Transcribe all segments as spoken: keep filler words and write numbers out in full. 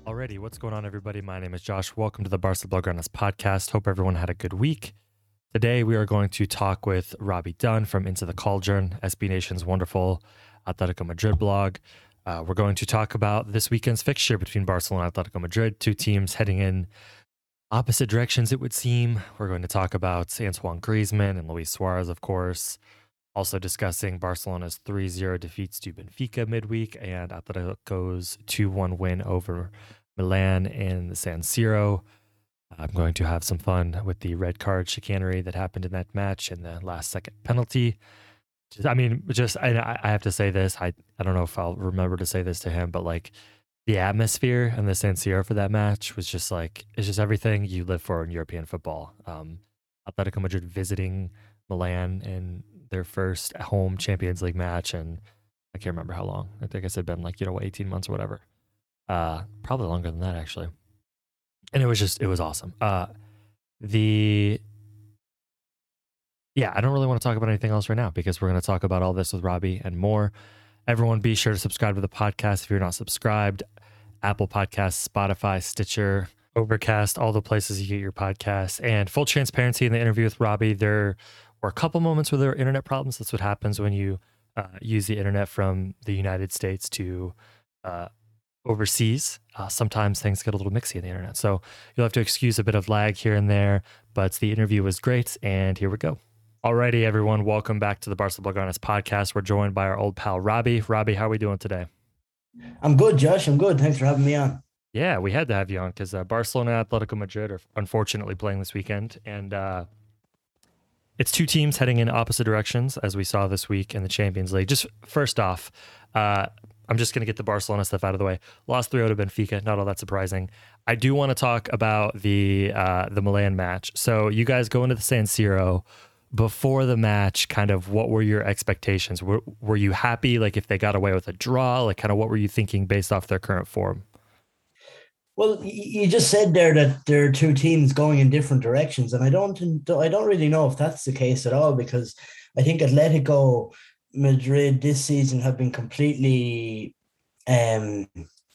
Alrighty, what's going on, everybody? My name is Josh. Welcome to the Barca Blaugranas podcast. Hope everyone had a good week. Today, we are going to talk with Robbie Dunn from Into the Cauldron, S B Nation's wonderful Atletico Madrid blog. Uh, we're going to talk about this weekend's fixture between Barcelona and Atletico Madrid, two teams heading in opposite directions, it would seem. We're going to talk about Antoine Griezmann and Luis Suarez, of course. Also discussing Barcelona's three zero defeats to Benfica midweek and Atletico's two one win over Milan in the San Siro. I'm going to have some fun with the red card chicanery that happened in that match and the last second penalty. Just, I mean, just I, I have to say this. I, I don't know if I'll remember to say this to him, but like the atmosphere in the San Siro for that match was just like, it's just everything you live for in European football. Um, Atletico Madrid visiting Milan in their first home Champions League match, and I can't remember how long. I think I said been like, you know, eighteen months or whatever. Uh, probably longer than that, actually. And it was just, it was awesome. Uh, the, yeah, I don't really want to talk about anything else right now because we're going to talk about all this with Robbie and more. Everyone be sure to subscribe to the podcast if you're not subscribed. Apple Podcasts, Spotify, Stitcher, Overcast, all the places you get your podcasts. And full transparency in the interview with Robbie, there were a couple moments where there were internet problems. That's what happens when you uh, use the internet from the United States to uh, overseas. Uh, sometimes things get a little mixy on the internet. So you'll have to excuse a bit of lag here and there, but the interview was great. And here we go. Alrighty, everyone. Welcome back to the Barca Blaugranas podcast. We're joined by our old pal, Robbie. Robbie, how are we doing today? I'm good, Josh. I'm good. Thanks for having me on. Yeah, we had to have you on because uh, Barcelona and Atletico Madrid are unfortunately playing this weekend. And uh, it's two teams heading in opposite directions, as we saw this week in the Champions League. Just first off, uh, I'm just going to get the Barcelona stuff out of the way. Lost three oh to Benfica, not all that surprising. I do want to talk about the uh, the Milan match. So you guys go into the San Siro. Before the match, kind of what were your expectations? Were, were you happy, like if they got away with a draw? Like kind of what were you thinking based off their current form? Well, you just said there that there are two teams going in different directions, and I don't, I don't really know if that's the case at all, because I think Atletico Madrid this season have been completely, um,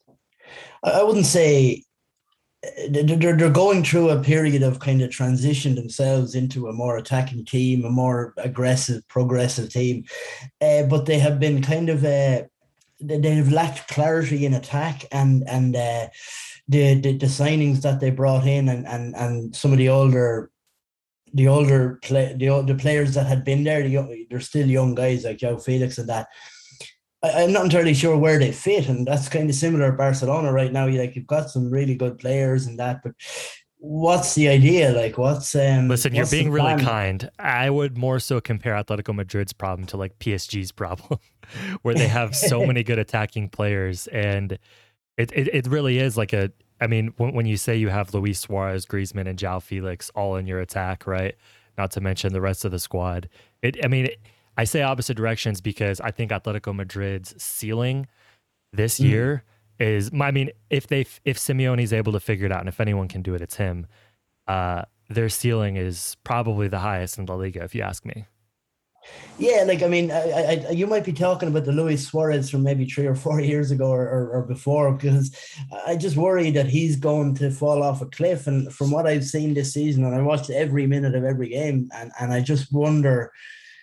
I wouldn't say, they're they're going through a period of kind of transition themselves into a more attacking team, a more aggressive, progressive team, uh, but they have been kind of uh, they have lacked clarity in attack, and and uh, the, the the signings that they brought in, and and and some of the older the older play the the players that had been there, the, they're still young guys like João Felix and that. I'm not entirely sure where they fit, and that's kind of similar at Barcelona right now. You like you've got some really good players and that, but what's the idea? Like, what's um? Listen, what's you're being really kind. I would more so compare Atletico Madrid's problem to like P S G's problem, where they have so many good attacking players, and it it, it really is like a. I mean, when when you say you have Luis Suarez, Griezmann, and João Felix all in your attack, right? Not to mention the rest of the squad. It. I mean. It, I say opposite directions because I think Atletico Madrid's ceiling this mm. year is, I mean, if they, if Simeone's able to figure it out, and if anyone can do it, it's him. Uh, their ceiling is probably the highest in La Liga, if you ask me. Yeah, like, I mean, I, I, you might be talking about the Luis Suarez from maybe three or four years ago or, or, or before, because I just worry that he's going to fall off a cliff. And from what I've seen this season, and I watched every minute of every game, and, and I just wonder,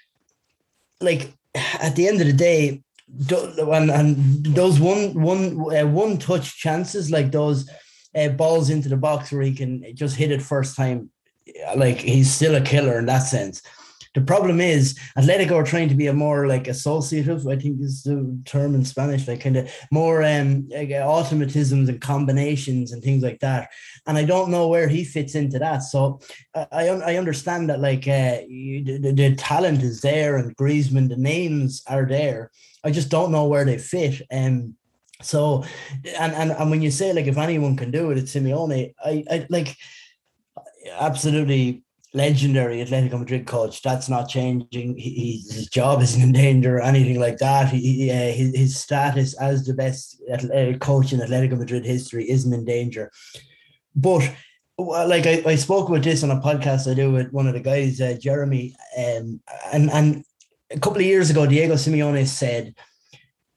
like at the end of the day, and, and those one one uh, one touch chances, like those uh, balls into the box where he can just hit it first time, like he's still a killer in that sense. The problem is Atletico are trying to be a more like associative, I think is the term in Spanish, like kind of more um, like automatisms and combinations and things like that. And I don't know where he fits into that. So I I understand that like uh, you, the, the talent is there and Griezmann, the names are there. I just don't know where they fit. Um, so and, and and when you say like if anyone can do it, it's Simeone. I I like absolutely. Legendary Atletico Madrid coach. That's not changing. He, his job isn't in danger or anything like that. He, uh, his, his status as the best coach in Atletico Madrid history isn't in danger. But like I, I spoke about this on a podcast I do with one of the guys, uh, Jeremy, um, and and a couple of years ago, Diego Simeone said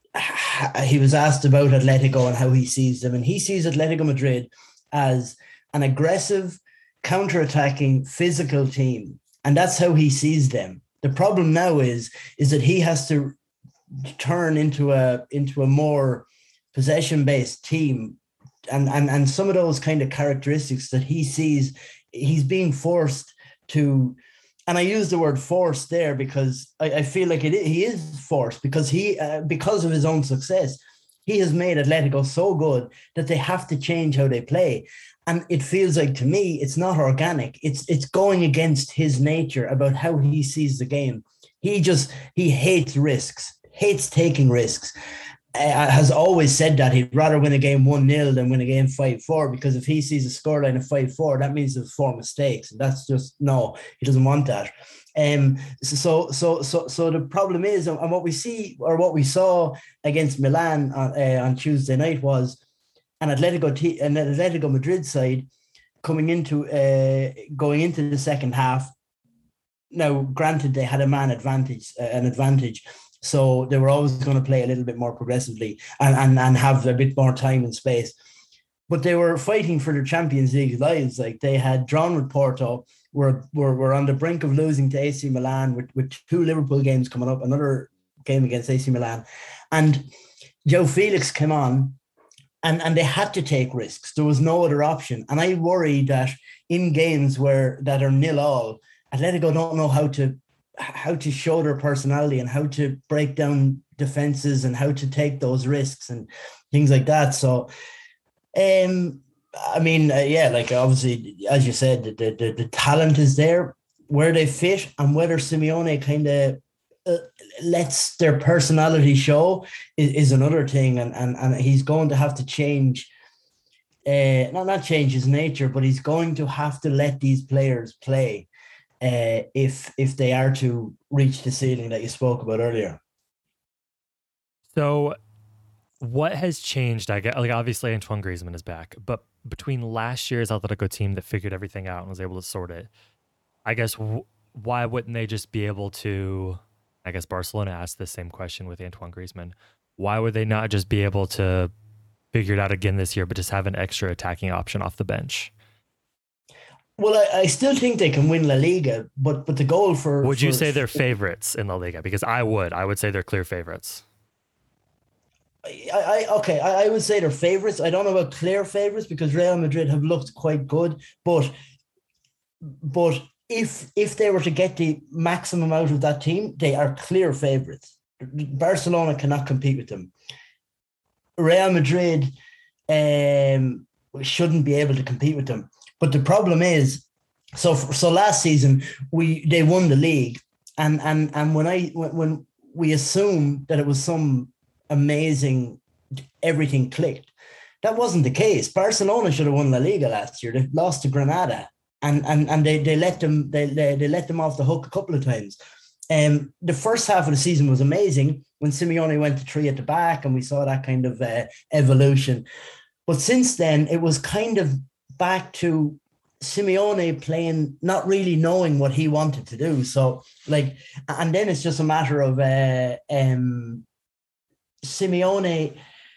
he was asked about Atletico and how he sees them, and he sees Atletico Madrid as an aggressive, counter-attacking, physical team, and that's how he sees them. The problem now is is that he has to turn into a into a more possession-based team, and and and some of those kind of characteristics that he sees, he's being forced to. And I use the word forced there because I, I feel like it, he is forced because he, uh, because of his own success, he has made Atletico so good that they have to change how they play. And it feels like, to me, it's not organic. It's it's going against his nature about how he sees the game. He just, he hates risks, hates taking risks. Uh, has always said that he'd rather win a game one nil than win a game five four, because if he sees a scoreline of five four, that means there's four mistakes. And that's just, no, he doesn't want that. Um, so, so, so, so the problem is, and what we see, or what we saw against Milan on, uh, on Tuesday night, was an Atletico, t- an Atletico Madrid side coming into, uh, going into the second half. Now, granted, they had a man advantage, uh, an advantage. So they were always going to play a little bit more progressively and, and, and have a bit more time and space. But they were fighting for their Champions League lives. Like, they had drawn with Porto, were, were, were on the brink of losing to A C Milan with, with two Liverpool games coming up, another game against A C Milan. And João Felix came on, and, and they had to take risks. There was no other option. And I worry that in games where that are nil all, Atletico don't know how to how to show their personality and how to break down defenses and how to take those risks and things like that. So, um, I mean, uh, yeah, like obviously, as you said, the, the, the talent is there. Where they fit and whether Simeone kind of uh, lets their personality show is, is another thing. And, and, and he's going to have to change, uh, not, not change his nature, but he's going to have to let these players play. Uh, if if they are to reach the ceiling that you spoke about earlier. So what has changed? I get, like, obviously Antoine Griezmann is back, but between last year's Atletico team that figured everything out and was able to sort it, I guess w- why wouldn't they just be able to, I guess Barcelona asked the same question with Antoine Griezmann. Why would they not just be able to figure it out again this year, but just have an extra attacking option off the bench? Well, I, I still think they can win La Liga, but but the goal for... Would you for, say they're favorites in La Liga? Because I would. I would say they're clear favorites. I, I Okay, I, I would say they're favorites. I don't know about clear favorites because Real Madrid have looked quite good, but but if if they were to get the maximum out of that team, they are clear favorites. Barcelona cannot compete with them. Real Madrid um, shouldn't be able to compete with them. But the problem is, so so last season we they won the league, and and and when I when, when we assume that it was some amazing, everything clicked, that wasn't the case. Barcelona should have won La Liga last year. They lost to Granada, and and and they they let them they they, they let them off the hook a couple of times. Um, the first half of the season was amazing when Simeone went to three at the back, and we saw that kind of uh, evolution. But since then, it was kind of back to Simeone playing, not really knowing what he wanted to do. So, like, and then it's just a matter of uh, um, Simeone.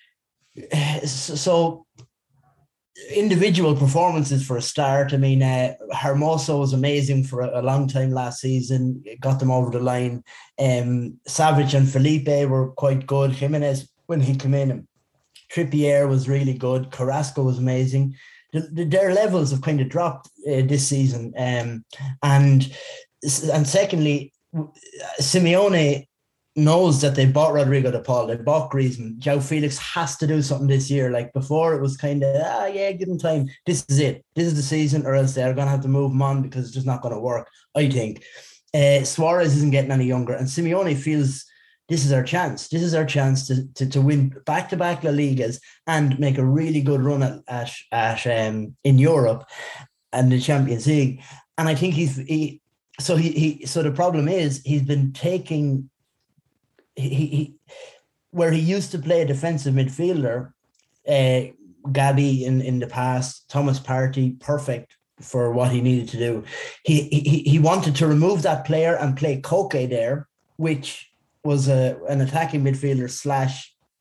So, individual performances for a start. I mean, uh, Hermoso was amazing for a, a long time last season. It got them over the line. Um, Savic and Felipe were quite good. Jimenez, when he came in, Trippier was really good. Carrasco was amazing. The, the, their levels have kind of dropped uh, this season. Um, and and secondly, Simeone knows that they bought Rodrigo de Paul, they bought Griezmann. João Felix has to do something this year. Like before, it was kind of, ah, yeah, give them time. This is it. This is the season, or else they're going to have to move them on because it's just not going to work, I think. Uh, Suarez isn't getting any younger, and Simeone feels this is our chance. This is our chance to to, to win back-to-back La Ligas and make a really good run at at, at um, in Europe and the Champions League. And I think he's he. So he he. So the problem is he's been taking. He, he where he used to play a defensive midfielder, uh, Gabi in, in the past, Thomas Partey, perfect for what he needed to do. He he he wanted to remove that player and play Koke there, which was a an attacking midfielder slash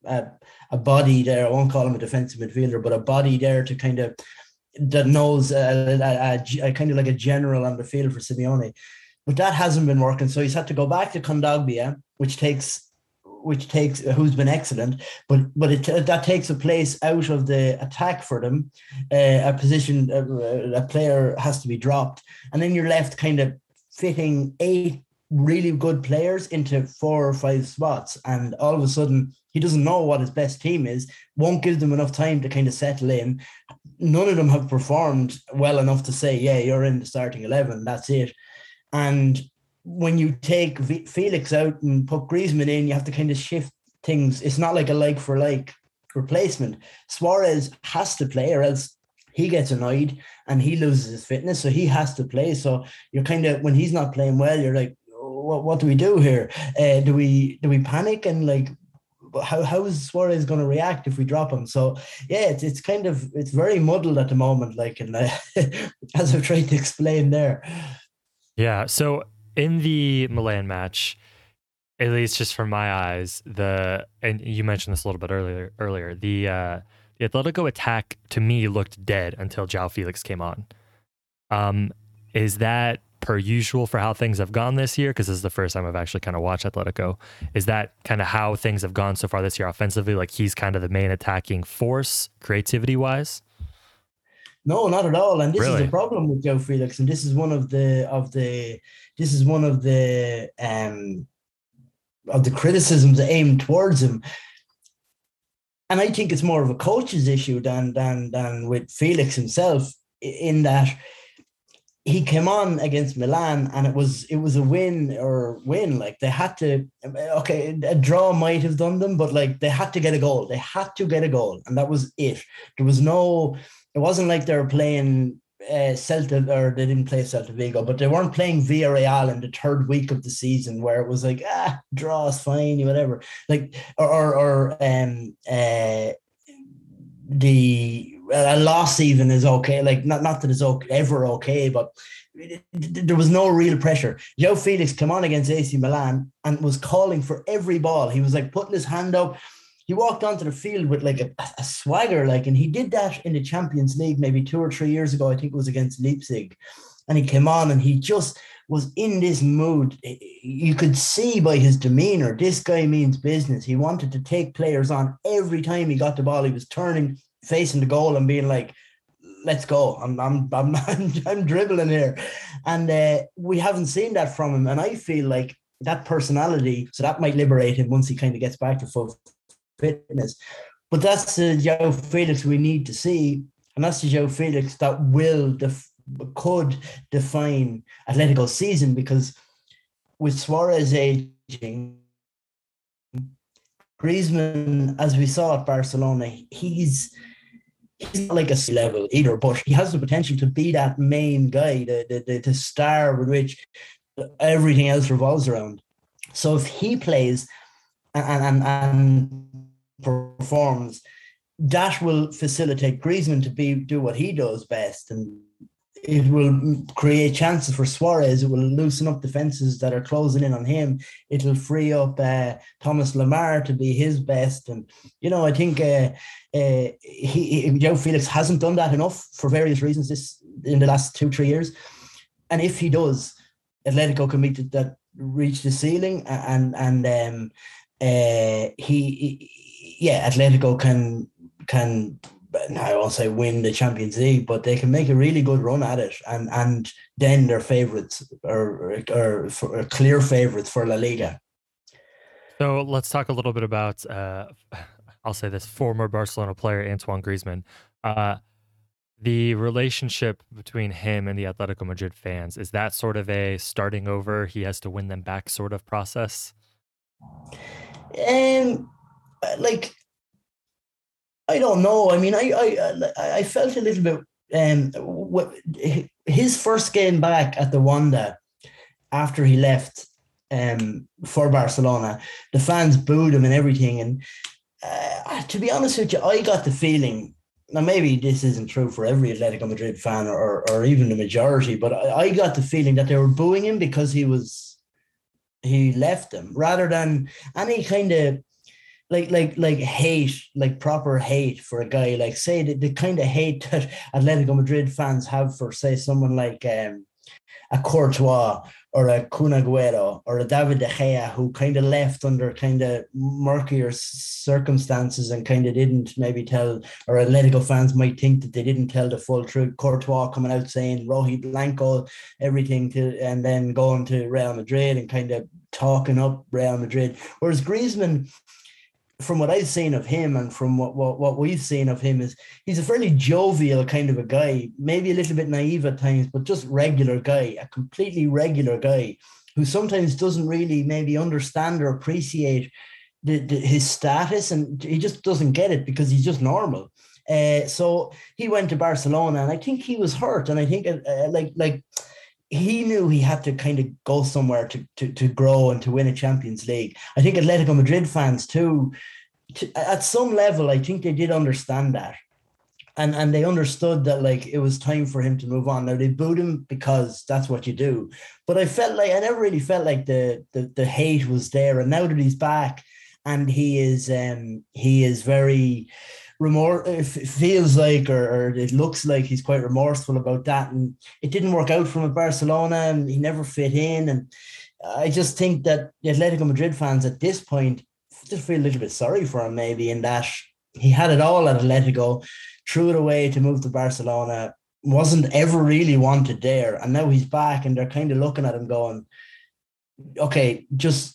a, a body there. I won't call him a defensive midfielder, but a body there to kind of that knows a, a, a, a kind of like a general on the field for Simeone. But that hasn't been working, so he's had to go back to Kondogbia, which takes which takes who's been excellent, but but it that takes a place out of the attack for them. Uh, a position, a, a player has to be dropped, and then you're left kind of fitting eight really good players into four or five spots, and all of a sudden he doesn't know what his best team is. Won't give them enough time to kind of settle in. None of them have performed well enough to say, yeah, you're in the starting eleven. That's it. And when you take Felix out and put Griezmann in, you have to kind of shift things. It's not like a like for like replacement. Suarez has to play or else he gets annoyed and he loses his fitness. So he has to play. So you're kind of, when he's not playing well, you're like, what, what do we do here? Uh, do we do we panic and like, how how is Suarez going to react if we drop him? So yeah, it's it's kind of, it's very muddled at the moment. Like, and uh, as I've tried to explain there. Yeah. So in the Milan match, at least just from my eyes, the and you mentioned this a little bit earlier. Earlier, the uh, the Atletico attack to me looked dead until João Felix came on. Um, is that per usual for how things have gone this year? Because this is the first time I've actually kind of watched Atletico. Is that kind of how things have gone so far this year offensively? Like he's kind of the main attacking force, creativity wise. No, not at all. And this Really? is the problem with João Felix. And this is one of the of the this is one of the um of the criticisms aimed towards him. And I think it's more of a coach's issue than than than with Felix himself, in that he came on against Milan and it was it was a win or win. Like they had to, okay, a draw might have done them, but like they had to get a goal. They had to get a goal, and that was it. There was no. It wasn't like they were playing uh, Celta, or they didn't play Celta Vigo, but they weren't playing Villarreal in the third week of the season where it was like, ah, draw is fine, whatever. Like, or or, or um, uh, the a loss even is okay. Like, not not that it's okay, ever okay, but it, it, there was no real pressure. João Felix came on against A C Milan and was calling for every ball. He was like putting his hand up. He walked onto the field with like a, a swagger, like, and he did that in the Champions League maybe two or three years ago. I think it was against Leipzig, and he came on and he just was in this mood. You could see by his demeanor, this guy means business. He wanted to take players on every time he got the ball. He was turning, facing the goal, and being like, "Let's go! I'm, I'm, I'm, I'm, I'm dribbling here," and uh, we haven't seen that from him. And I feel like that personality, so that might liberate him once he kind of gets back to full fitness. But that's the João Felix we need to see, and that's the João Felix that will def- could define Atletico's season, because with Suarez aging, Griezmann, as we saw at Barcelona, he's he's not like a C level either, but he has the potential to be that main guy, the the, the, the star with which everything else revolves around. So if he plays and and, and performs, that will facilitate Griezmann to be do what he does best, and it will create chances for Suarez. It will loosen up defenses that are closing in on him. It'll free up uh, Thomas Lemar to be his best, and you know, I think uh, uh, he, he João Felix hasn't done that enough for various reasons this in the last two three years, and if he does, Atletico can meet that reach the ceiling, and and um, uh, he. he Yeah, Atletico can can I won't say win the Champions League, but they can make a really good run at it, and and then they're favourites or or, or clear favourites for La Liga. So let's talk a little bit about uh, I'll say this former Barcelona player Antoine Griezmann. Uh, the relationship between him and the Atletico Madrid fans, is that sort of a starting over, he has to win them back sort of process? Um. Like, I don't know. I mean, I I I felt a little bit. Um, his first game back at the Wanda after he left um for Barcelona, the fans booed him and everything. And uh, to be honest with you, I got the feeling. Now, maybe this isn't true for every Atletico Madrid fan or or even the majority, but I, I got the feeling that they were booing him because he was he left them rather than any kind of. like like like hate, like proper hate for a guy, like say the, the kind of hate that Atletico Madrid fans have for, say, someone like um, a Courtois or a Kun Agüero or a David De Gea, who kind of left under kind of murkier circumstances and kind of didn't maybe tell, or Atletico fans might think that they didn't tell the full truth. Courtois coming out saying Rohi Blanco, everything, to, and then going to Real Madrid and kind of talking up Real Madrid. Whereas Griezmann, from what I've seen of him and from what, what, what we've seen of him, is he's a fairly jovial kind of a guy, maybe a little bit naive at times, but just regular guy, a completely regular guy who sometimes doesn't really maybe understand or appreciate the, the, his status, and he just doesn't get it because he's just normal. Uh, so he went to Barcelona, and I think he was hurt, and I think uh, like like he knew he had to kind of go somewhere to, to, to grow and to win a Champions League. I think Atletico Madrid fans too, to, at some level, I think they did understand that. And and they understood that, like, it was time for him to move on. Now, they booed him because that's what you do. But I felt like, I never really felt like the the, the hate was there. And now that he's back and he is, um, he is very... remorse, it feels like, or, or it looks like he's quite remorseful about that, and it didn't work out for him at Barcelona, and he never fit in. And I just think that the Atletico Madrid fans at this point just feel a little bit sorry for him, maybe, in that he had it all at Atletico, threw it away to move to Barcelona, wasn't ever really wanted there, and now he's back, and they're kind of looking at him going, okay, just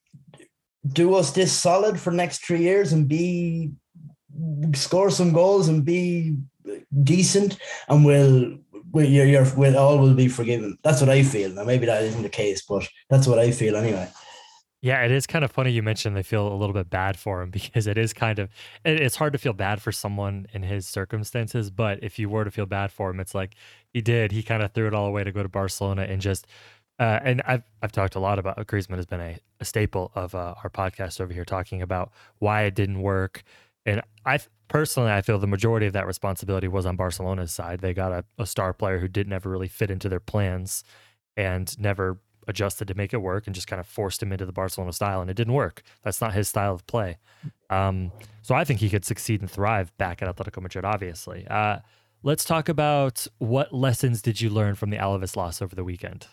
do us this solid for next three years and be score some goals and be decent, and we'll we'll, you're, you're, we'll all will be forgiven. That's what I feel. Now, maybe that isn't the case, but that's what I feel anyway. Yeah, it is kind of funny you mentioned they feel a little bit bad for him, because it is kind of, it's hard to feel bad for someone in his circumstances, but if you were to feel bad for him, it's like he did. He kind of threw it all away to go to Barcelona and just, uh, and I've I've talked a lot about, Griezmann has been a, a staple of uh, our podcast over here, talking about why it didn't work. And I personally, I feel the majority of that responsibility was on Barcelona's side. They got a, a star player who didn't ever really fit into their plans and never adjusted to make it work, and just kind of forced him into the Barcelona style, and it didn't work. That's not his style of play. Um, so I think he could succeed and thrive back at Atletico Madrid, obviously. Uh, let's talk about, what lessons did you learn from the Alaves loss over the weekend?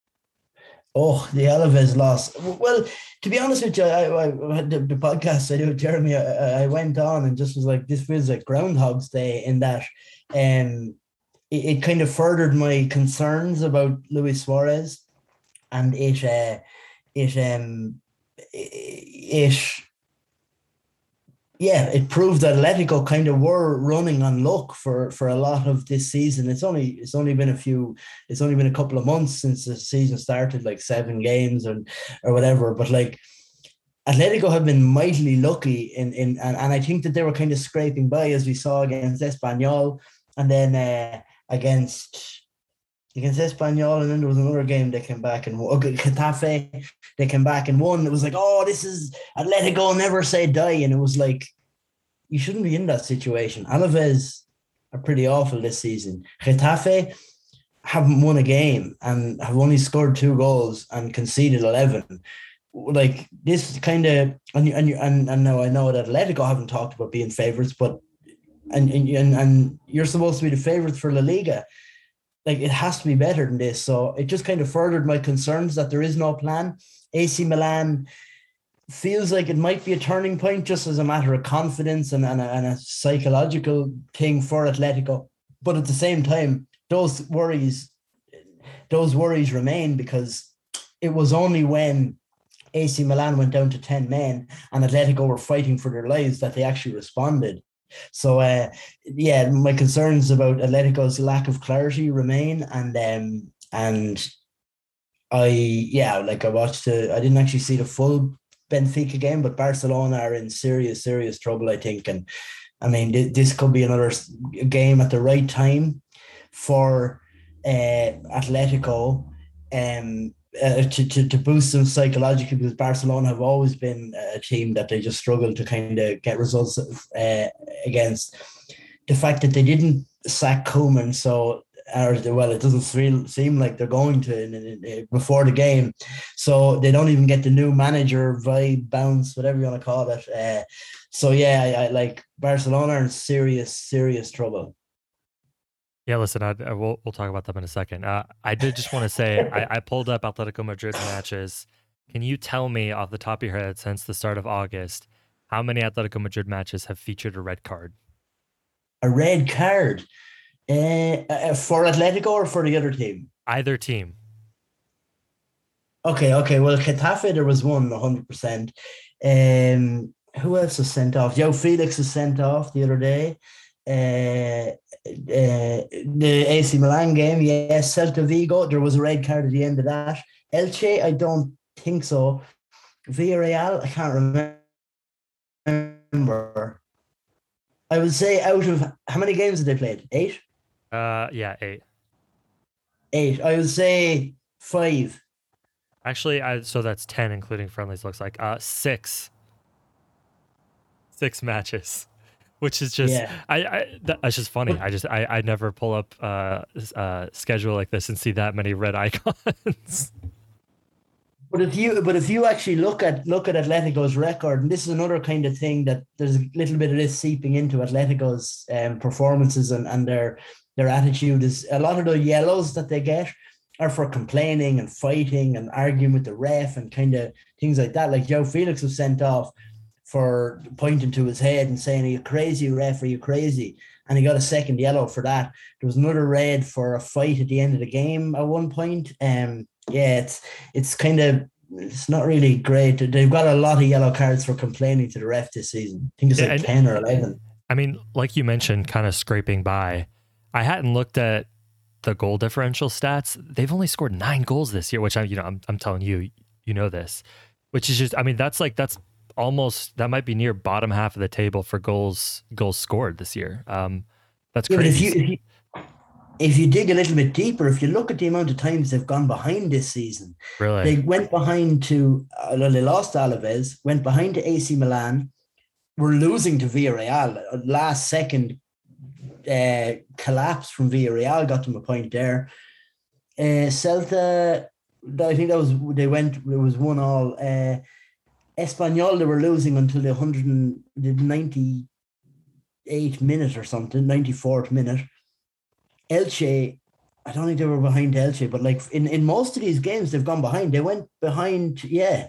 Oh, the Alaves loss. Well, to be honest with you, I, I the, the podcast I do with Jeremy, I, I went on and just was like, this feels like Groundhog's Day, in that um, it, it kind of furthered my concerns about Luis Suarez, and it uh, it um it, it yeah, it proved that Atletico kind of were running on luck for, for a lot of this season. It's only it's only been a few, it's only been a couple of months since the season started, like seven games and or whatever. But like, Atletico have been mightily lucky in in and, and I think that they were kind of scraping by, as we saw against Espanyol, and then uh, against against Espanyol, and then there was another game they came back and won. Okay, Getafe, they came back and won. It was like, oh, this is Atletico, never say die. And it was like, you shouldn't be in that situation. Alaves are pretty awful this season. Getafe haven't won a game and have only scored two goals and conceded eleven. Like, this kind of, and and and, and now I know that Atletico haven't talked about being favourites, but and, and and you're supposed to be the favourites for La Liga. Like, it has to be better than this. So it just kind of furthered my concerns that there is no plan. A C Milan feels like it might be a turning point, just as a matter of confidence and, and, a, and a psychological thing for Atletico. But at the same time, those worries, those worries remain, because it was only when A C Milan went down to ten men and Atletico were fighting for their lives that they actually responded. So, uh, yeah, my concerns about Atletico's lack of clarity remain, and um, and I, yeah, like I watched the, I didn't actually see the full Benfica game, but Barcelona are in serious, serious trouble, I think, and I mean, th- this could be another game at the right time for uh, Atletico, um. Uh, to, to to boost them psychologically, because Barcelona have always been a team that they just struggle to kind of get results uh, against. The fact that they didn't sack Koeman, so or well, it doesn't feel, seem like they're going to in, in, in, before the game. So they don't even get the new manager vibe, bounce, whatever you want to call it. Uh, so yeah, I, I like Barcelona are in serious, serious trouble. Yeah, listen, I, I we'll we'll talk about them in a second. Uh, I did just want to say I, I pulled up Atletico Madrid's matches. Can you tell me off the top of your head, since the start of August, how many Atletico Madrid matches have featured a red card? A red card uh, uh, for Atletico or for the other team? Either team. Okay, okay. Well, Getafe, there was one, one hundred percent. Um, who else was sent off? Joe Felix was sent off the other day. Uh, uh, the A C Milan game, yes. Celta Vigo, there was a red card at the end of that. Elche, I don't think so. Villarreal, I can't remember. I would say out of how many games have they played? Eight? Uh, yeah, eight. Eight. I would say five. Actually, I so that's ten, including friendlies. Looks like uh six, six matches, which is just yeah. I I that's just funny. I just I I never pull up uh uh schedule like this and see that many red icons. But if you but if you actually look at look at Atletico's record, and this is another kind of thing that there's a little bit of this seeping into Atletico's um, performances and, and their their attitude, is a lot of the yellows that they get are for complaining and fighting and arguing with the ref and kind of things like that. Like Joe Felix was sent off for pointing to his head and saying, "Are you crazy, ref? Are you crazy?" And he got a second yellow for that. There was another red for a fight at the end of the game at one point. Um, yeah, it's it's kind of it's not really great. They've got a lot of yellow cards for complaining to the ref this season. I think it's like yeah, and, ten or eleven. I mean, like you mentioned, kind of scraping by. I hadn't looked at the goal differential stats. They've only scored nine goals this year, which I, you know, I'm I'm telling you, you know this, which is just, I mean, that's like that's almost that might be near bottom half of the table for goals goals scored this year. Um, that's yeah, crazy. If you, if you if you dig a little bit deeper, if you look at the amount of times they've gone behind this season, really, they went behind to uh, they lost Alaves, went behind to A C Milan, were losing to Villarreal last second. Uh, collapse from Villarreal got them a point there. Uh, Celta, I think that was they went. It was one all. Uh, Espanyol, they were losing until the hundred and the ninety eighth minute or something, ninety fourth minute. Elche, I don't think they were behind Elche, but like in, in most of these games they've gone behind. They went behind, yeah,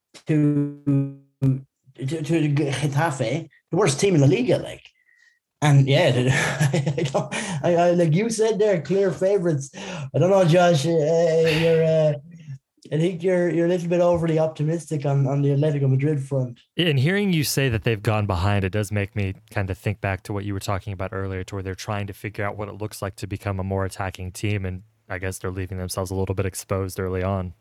to to, to Getafe, the worst team in the Liga, like. And yeah, I, don't, I, I like you said, they're clear favorites. I don't know, Josh. Uh, you're, uh, I think you're you're a little bit overly optimistic on, on the Atletico Madrid front. And hearing you say that they've gone behind, it does make me kind of think back to what you were talking about earlier, to where they're trying to figure out what it looks like to become a more attacking team, and I guess they're leaving themselves a little bit exposed early on.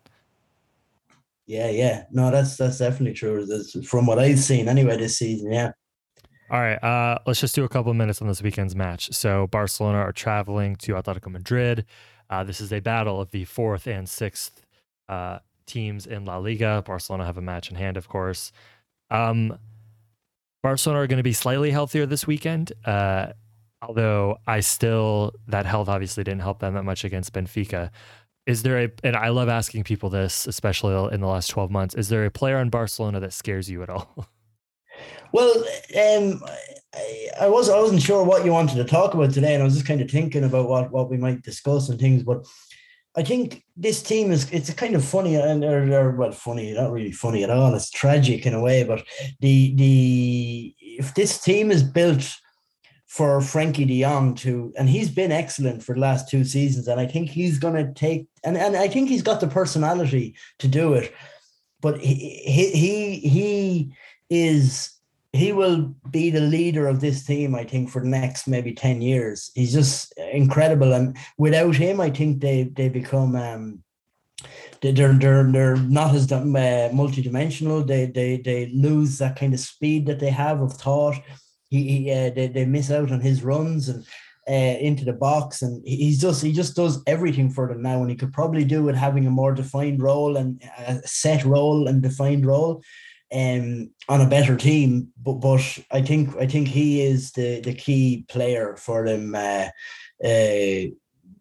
Yeah, yeah, no, that's that's definitely true. That's from what I've seen anyway this season. Yeah. All right, uh, let's just do a couple of minutes on this weekend's match. So Barcelona are traveling to Atletico Madrid. Uh, this is a battle of the fourth and sixth uh, teams in La Liga. Barcelona have a match in hand, of course. Um, Barcelona are going to be slightly healthier this weekend, uh, although I still, that health obviously didn't help them that much against Benfica. Is there a, and I love asking people this, especially in the last twelve months, is there a player in Barcelona that scares you at all? Well, um, I, I was I wasn't sure what you wanted to talk about today, and I was just kind of thinking about what, what we might discuss and things. But I think this team is it's a kind of funny and they're, they're well funny, not really funny at all. It's tragic in a way. But the the if this team is built for Frankie De Jong to, and he's been excellent for the last two seasons, and I think he's going to take and and I think he's got the personality to do it. But he he he, he is. He will be the leader of this team, I think, for the next maybe ten years. He's just incredible. And without him, I think they they become, um, they're, they're, they're not as uh, multidimensional. They, they, they lose that kind of speed that they have of thought. He, he uh, they, they miss out on his runs and uh, into the box. And he's just, he just does everything for them now. And he could probably do it having a more defined role and a set role and defined role. Um, on a better team, but but I think I think he is the, the key player for them uh, uh,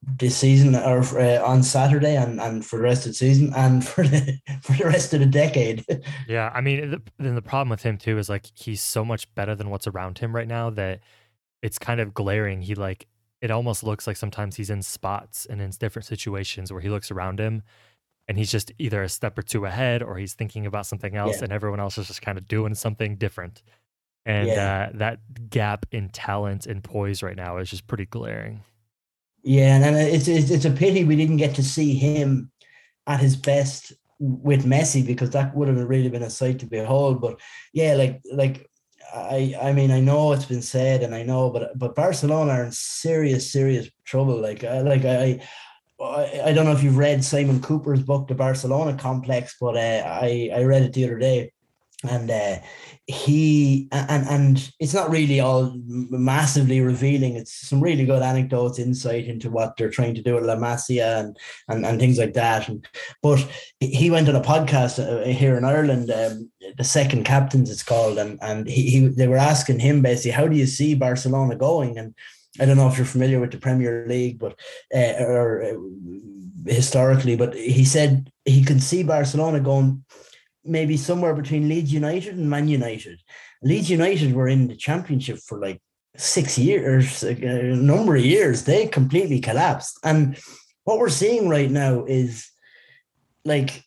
this season or uh, on Saturday and, and for the rest of the season and for the for the rest of the decade. Yeah, I mean, the, then the problem with him too is like he's so much better than what's around him right now that it's kind of glaring. He like it almost looks like sometimes he's in spots and in different situations where he looks around him and he's just either a step or two ahead or he's thinking about something else Yeah, and everyone else is just kind of doing something different. And yeah, uh, that gap in talent and poise right now is just pretty glaring. yeah, and, and it's, it's it's a pity we didn't get to see him at his best with Messi because that would have really been a sight to behold. But yeah, like like I I mean I know it's been said and I know, but but Barcelona are in serious serious trouble. Like I like I. I, I don't know if you've read Simon Cooper's book, The Barcelona Complex, but uh, I I read it the other day, and uh, he and and it's not really all massively revealing. It's some really good anecdotes, insight into what they're trying to do at La Masia and and, and things like that. And but he went on a podcast uh, here in Ireland, um, the Second Captains it's called, and and he, he they were asking him basically, how do you see Barcelona going? And I don't know if you're familiar with the Premier League, but uh, or uh, historically, but he said he can see Barcelona going maybe somewhere between Leeds United and Man United. Leeds United were in the Championship for like six years, a number of years. They completely collapsed. And what we're seeing right now is like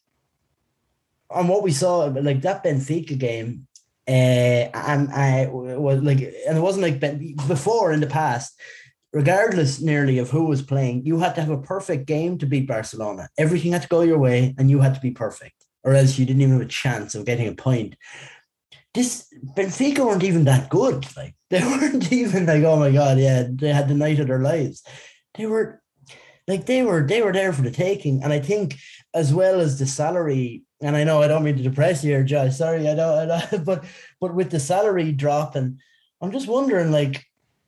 on what we saw, like that Benfica game, uh, and I was like, and it wasn't like ben, before in the past, regardless nearly of who was playing, you had to have a perfect game to beat Barcelona. Everything had to go your way and you had to be perfect, or else you didn't even have a chance of getting a point. This Benfica weren't even that good. Like they weren't even like, oh my God, yeah, they had the night of their lives. They were like they were they were there for the taking. And I think as well as the salary, and I know I don't mean to depress you here, Josh. Sorry, I don't, I don't but but with the salary drop, and I'm just wondering like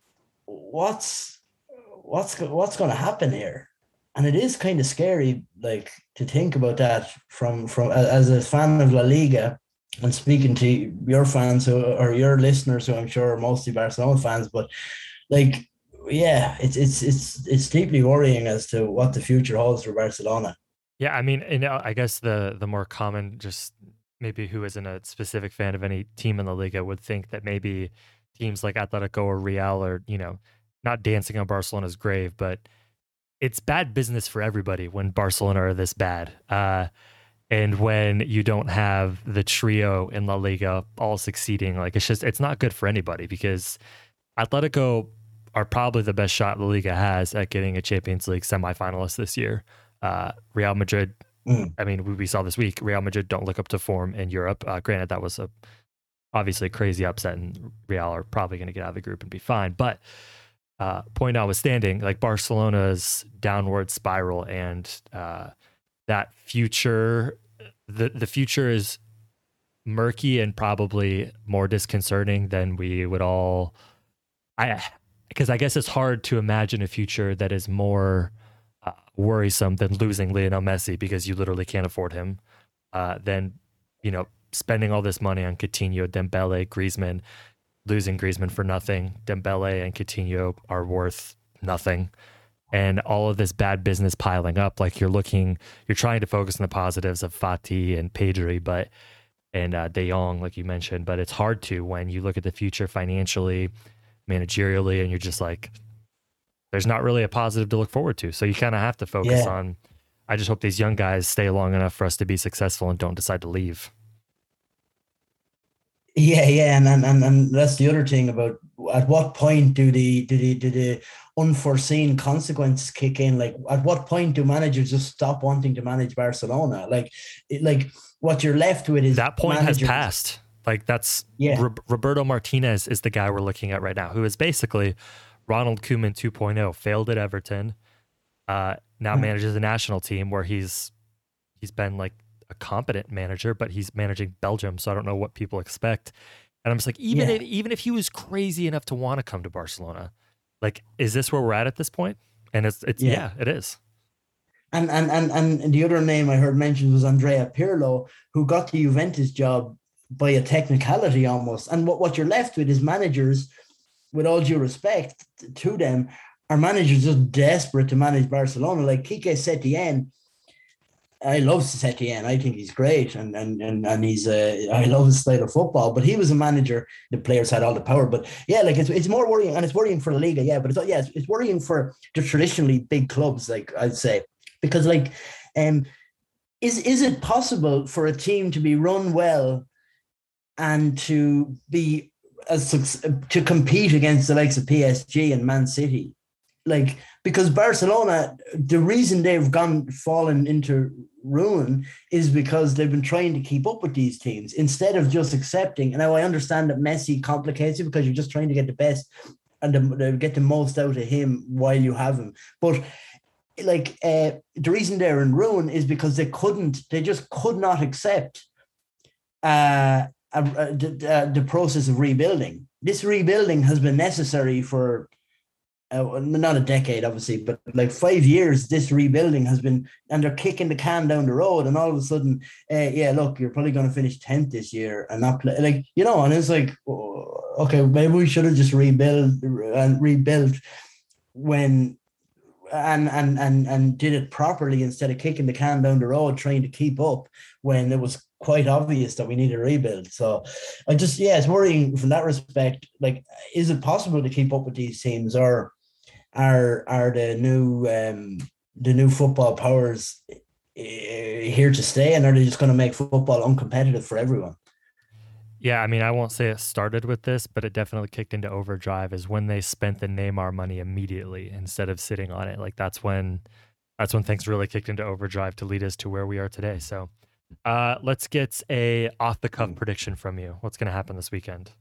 what's what's what's going to happen here. And it is kind of scary, like to think about that from from as a fan of La Liga and speaking to your fans who, or your listeners, who I'm sure are mostly Barcelona fans. But like, yeah, it's it's it's it's deeply worrying as to what the future holds for Barcelona. Yeah, I mean, and uh, I guess the the more common, just maybe who isn't a specific fan of any team in the Liga would think that maybe teams like Atletico or Real are, you know, not dancing on Barcelona's grave, but it's bad business for everybody when Barcelona are this bad. Uh, and when you don't have the trio in La Liga all succeeding, like it's just, it's not good for anybody because Atletico are probably the best shot La Liga has at getting a Champions League semifinalist this year. Uh, Real Madrid, mm. I mean, we, we saw this week, Real Madrid don't look up to form in Europe. Uh, granted, that was a obviously a crazy upset and Real are probably going to get out of the group and be fine. But uh, point notwithstanding, like Barcelona's downward spiral and uh, that future, the, the future is murky and probably more disconcerting than we would all, I, because I guess it's hard to imagine a future that is more uh, worrisome than losing Lionel Messi because you literally can't afford him. Uh, then, you know, spending all this money on Coutinho, Dembele, Griezmann, losing Griezmann for nothing. Dembele and Coutinho are worth nothing. And all of this bad business piling up, like you're looking, you're trying to focus on the positives of Fati and Pedri, but and uh, De Jong, like you mentioned, but it's hard to when you look at the future financially, managerially, and you're just like, there's not really a positive to look forward to. So you kind of have to focus yeah. on, I just hope these young guys stay long enough for us to be successful and don't decide to leave. Yeah, yeah, and, and and and that's the other thing about at what point do the do the do the unforeseen consequences kick in? Like, at what point do managers just stop wanting to manage Barcelona? Like, it, like what you're left with is that point managers. has passed. Like that's yeah. R- Roberto Martinez is the guy we're looking at right now, who is basically Ronald Koeman two point oh, failed at Everton, uh, now mm-hmm. manages a national team where he's he's been like a competent manager, but he's managing Belgium, so I don't know what people expect. And I'm just like, even yeah. if even if he was crazy enough to want to come to Barcelona, like, is this where we're at at this point? And it's it's yeah, yeah it is. And and and and the other name I heard mentioned was Andrea Pirlo, who got the Juventus job by a technicality almost. And what, what you're left with is managers, with all due respect to them, our manager's just desperate to manage Barcelona. Like Quique Setién, I love Setién. I think he's great, and and and and he's uh, I love his style of football. But he was a manager. The players had all the power. But yeah, like it's it's more worrying, and it's worrying for La Liga. Yeah, but it's yeah, it's, it's worrying for the traditionally big clubs, like I'd say, because like, um, is is it possible for a team to be run well and to be as to compete against the likes of P S G and Man City? Like, because Barcelona, the reason they've gone fallen into ruin is because they've been trying to keep up with these teams instead of just accepting. And now I understand that Messi complicates it because you're just trying to get the best and the, get the most out of him while you have him. But like uh, the reason they're in ruin is because they couldn't, they just could not accept uh, uh, the, uh, the process of rebuilding. This rebuilding has been necessary for Uh, not a decade, obviously, but like five years, this rebuilding has been, and they're kicking the can down the road. And all of a sudden, uh, yeah, look, you're probably going to finish tenth this year and not play, like, you know, and it's like, oh, okay, maybe we should have just rebuilt and rebuilt when, and, and, and, and did it properly instead of kicking the can down the road, trying to keep up when it was quite obvious that we need a rebuild. So I just, yeah, it's worrying from that respect. Like, is it possible to keep up with these teams, or Are are the new um, the new football powers uh, here to stay, and are they just going to make football uncompetitive for everyone? Yeah, I mean, I won't say it started with this, but it definitely kicked into overdrive. Is when they spent the Neymar money immediately instead of sitting on it. Like that's when that's when things really kicked into overdrive to lead us to where we are today. So, uh, let's get a off the cuff prediction from you. What's going to happen this weekend?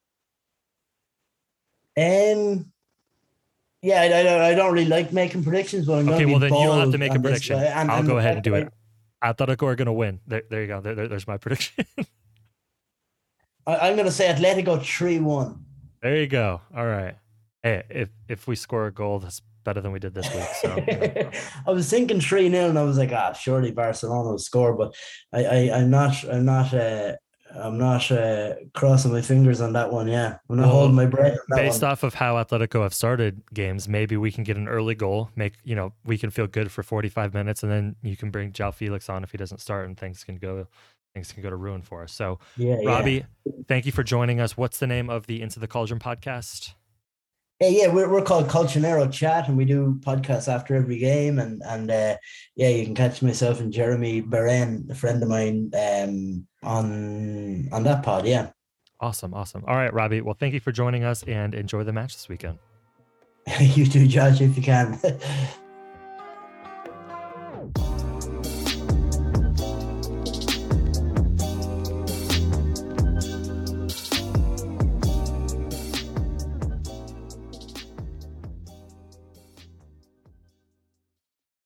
Um. Yeah, I, I, I don't really like making predictions, but I'm okay. Well, then you don't have to make a prediction. And, I'll and go ahead and do it. Atletico are going to win. There, there you go. There, there, there's my prediction. I, I'm going to say Atletico three one. There you go. All right. Hey, if if we score a goal, that's better than we did this week. So you know. I was thinking three nil, and I was like, ah, surely Barcelona will score, but I, I I'm not I'm not uh, I'm not uh, crossing my fingers on that one. Yeah, I'm not well, holding my breath. Based one. off of how Atletico have started games, maybe we can get an early goal. Make you know we can feel good for forty-five minutes, and then you can bring João Felix on if he doesn't start, and things can go things can go to ruin for us. So, yeah, Robbie, yeah. thank you for joining us. What's the name of the Into the Cauldron podcast? Yeah, yeah, we're we're called Colchonero Chat, and we do podcasts after every game, and and uh, yeah, you can catch myself and Jeremy Beren, a friend of mine, um, on on that pod. Yeah. Awesome, awesome. All right, Robbie. Well, thank you for joining us, and enjoy the match this weekend. You too, Josh, if you can.